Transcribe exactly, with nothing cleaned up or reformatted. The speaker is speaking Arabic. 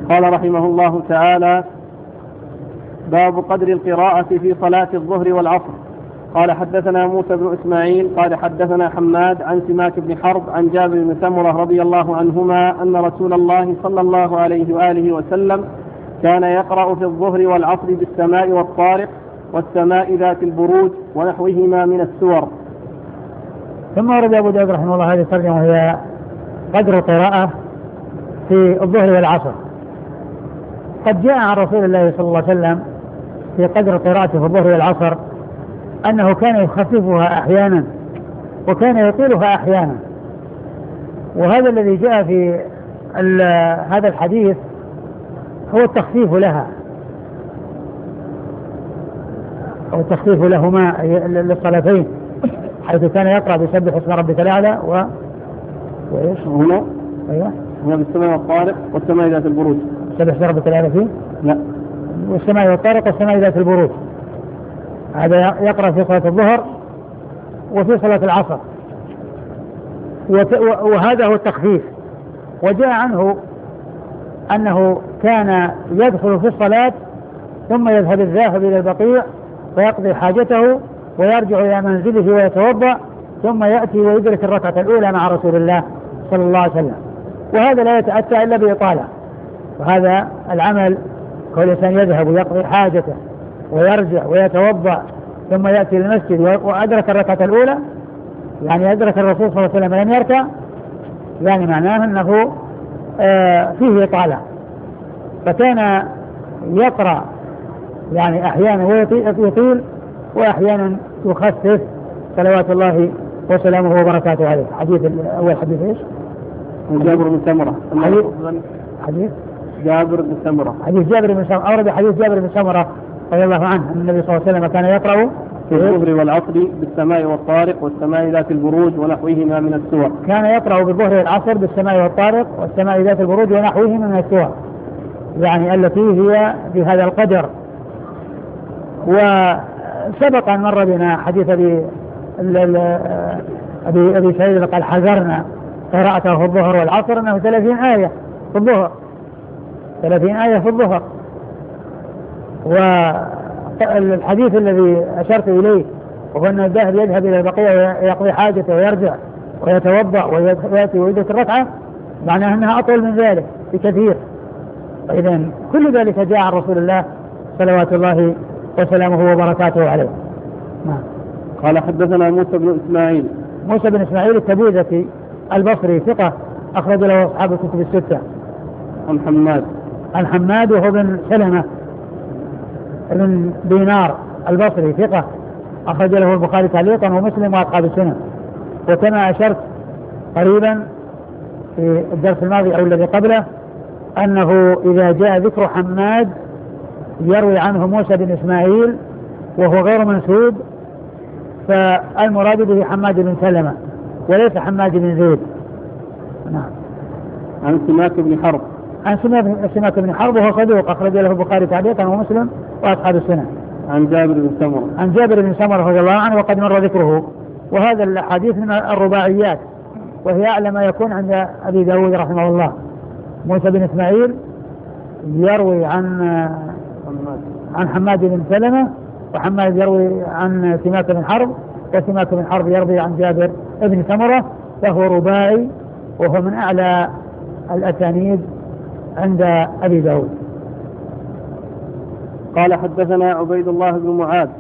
قال رحمه الله تعالى: باب قدر القراءة في صلاة الظهر والعصر. قال حدثنا موسى بن إسماعيل قال حدثنا حماد عن سماك بن حرب عن جابر بن سمرة رضي الله عنهما أن رسول الله صلى الله عليه وآله وسلم كان يقرأ في الظهر والعصر بالسماء والطارق والسماء ذات البروج ونحوهما من السور. ثم ورد أبو داود رحمه الله هذه الترجمة وهي قدر القراءة في الظهر والعصر. قد جاء عن رسول الله صلى الله عليه وسلم في قدر قراءته في الظهر والعصر أنه كان يخففها أحيانا وكان يطيلها أحيانا، وهذا الذي جاء في هذا الحديث هو التخفيف لها أو التخفيف لهما للصلاتين، حيث كان يقرأ بسبح اسم ربك الأعلى و وإيش هنا؟ أيوه هنا بالسماء والطارق والسماء ذات البروج. سبح اسم ربك الأعلى فيه؟ لا، والسماء والطارق والسماء ذات البروج، هذا يقرأ في صلاة الظهر وفي صلاة العصر، وهذا هو التخفيف. وجاء عنه أنه كان يدخل في الصلاة ثم يذهب الذاهب إلى البقيع فيقضي حاجته ويرجع إلى منزله ويتوضأ ثم يأتي ويدرك الركعة الأولى مع رسول الله صلى الله عليه وسلم، وهذا لا يتأتى إلا بإطالة. وهذا العمل كل إنسان يذهب ويقضي حاجته ويرجع ويتوضأ ثم يأتي للمسجد وأدرك الركعة الأولى، يعني أدرك الرسول صلى الله عليه وسلم لم يركع، يعني معناه أنه آه فيه إطالة. فكان يقرأ يعني أحيانا ويطيل وأحيانا يخفف صلوات الله وسلامه وبركاته عليه. حديث أول حديث إيش؟ جابر بن سمرة. حديث حديث جابر بن سمرة حديث جابر بن سمرة أورد حديث جابر بن سمرة رضي الله عنه أن النبي صلى الله عليه وسلم كان يقرأ في الظهر والعصر بالسماء والطارق والسماء ذات البروج ونحوهما من السور. كان يقرأ بالظهر والعصر بالسماء والطارق والسماء ذات البروج ونحوهما من السور، يعني التي هي بهذا القدر. وسبق أن مر بنا حديث أبي أبي أبي سعيد قال حذرنا قراءته في الظهر والعصر أنه ثلاثين آية في الظهر ثلاثين آية في الظهر. والحديث الذي أشرت إليه وهو أن الذاهب يذهب إلى البقيع ويقضي حاجته ويرجع ويتوضأ ويأتي ويدرك الركعة، معناه أنها أطول من ذلك بكثير. فإذا كل ذلك جاء عن رسول الله صلوات الله وسلامه وبركاته عليه. نعم. قال حدثنا موسى بن إسماعيل موسى بن إسماعيل التبوذكي البصري ثقة أخرج له أصحاب الكتب الستة. عن حماد عن حماد وهو بن سلمة بن دينار البصري ثقة أخرج له البخاري تعليقا ومسلم وأصحاب السنن. وكما أشرت قريبا في الدرس الماضي أو الذي قبله أنه إذا جاء ذكر حماد يروي عنه موسى بن إسماعيل وهو غير منسوب، فالمراد به حماد بن سلمة وليس حماد بن زيد. نعم. عن سماك بن حرب عن سماك بن حرب وهو صدوق أخرج له البخاري تعليقا ومسلم وأصحاب السنن. عن جابر بن سمرة عن جابر بن سمرة رضي الله عنه وقد مر ذكره. وهذا الحديث من الرباعيات وهي أعلى ما يكون عند أبي داود رحمه الله. موسى بن إسماعيل يروي عن عن حماد بن سلمة، وحماد يروي عن سماك بن حرب، وسماك بن حرب يروي عن جابر بن سمرة، فهو رباعي وهو من أعلى الأسانيد عند أبي داود. قال حدثنا عبيد الله بن معاذ